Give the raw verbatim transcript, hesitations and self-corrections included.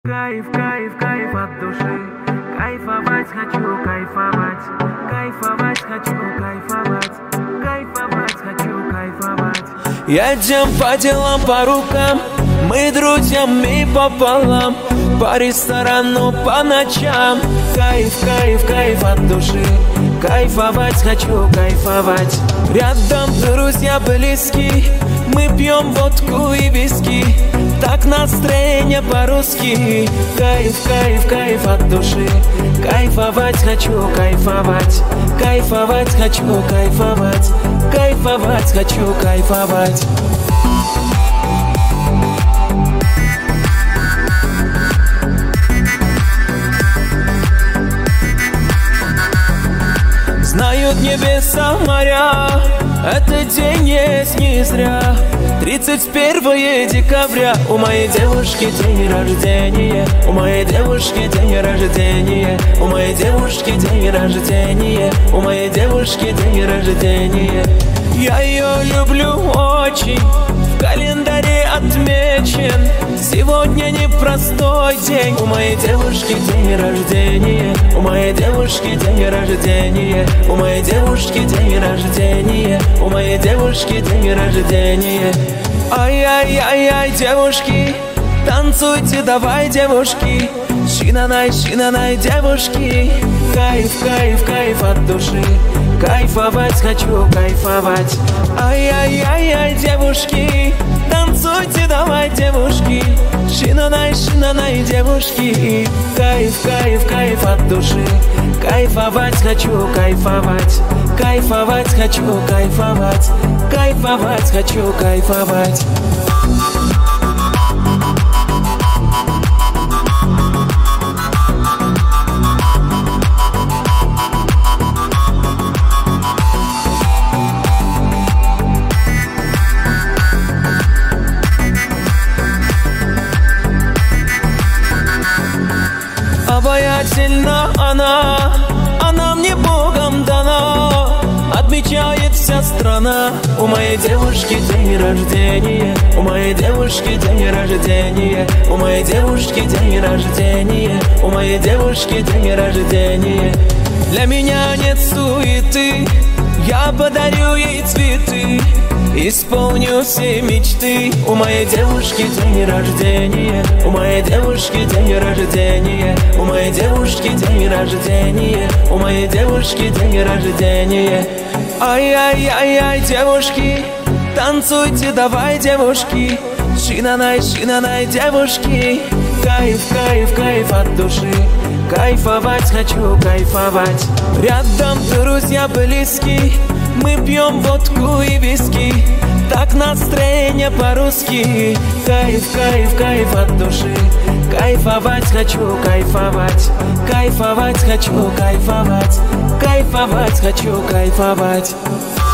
Кайф, кайф, кайф от души. Кайфовать хочу, кайфовать. Кайфовать хочу, кайфовать. Кайфовать хочу, кайфовать. Едем по делам, по рукам. Мы друзьями пополам. По ресторану, по ночам. Кайф, кайф, кайф от души. Кайфовать хочу, кайфовать. Рядом друзья близкие. Мы пьем водку и виски. Так настроение по-русски. Кайф, кайф, кайф от души. Кайфовать хочу, кайфовать. Кайфовать хочу, кайфовать. Кайфовать хочу, кайфовать. Знают небеса, моря, этот день есть не зря. Тридцать первое декабря, у моей девушки день рождения. У моей девушки день рождения. У моей девушки день рождения. У моей девушки день рождения. Я ее люблю очень, в календаре отмечен. Сегодня непростой день. У моей девушки день рождения. У моей девушки день рождения. У моей девушки день рождения. У моей девушки день рождения. Ай-яй-яй-яй, девушки, танцуйте, давай, девушки. Шинанай, шинанай, девушки. Кайф, кайф, кайф от души. Кайфовать хочу, кайфовать. Ай-яй-яй-яй, девушки, танцуйте, давай, девушки. Шинанай, шинанай, девушки. Кайф, кайф, кайф от души. Кайфовать хочу, кайфовать. Кайфовать хочу, кайфовать. Кайфовать хочу, кайфовать. Обаятельна она, она мне Богом дана. Отмечает вся страна. У моей девушки день рождения. У моей девушки день рождения. У моей девушки день рождения. У моей девушки день рождения. Для меня нет суеты, я подарю ей цветы. Исполню все мечты. У моей девушки день рождения. У моей девушки день рождения. У моей девушки день рождения. У моей девушки день рождения. Ай-яй-яй-яй, девушки, танцуйте, давай, девушки. Шинанай, шинанай, девушки. Кайф, кайф, кайф от души. Кайфовать хочу, кайфовать. Рядом друзья близкие. Мы пьем водку и виски. Так настроение по-русски. Кайф, кайф, кайф от души. Кайфовать хочу, кайфовать. Кайфовать хочу, кайфовать. Кайфовать хочу, кайфовать.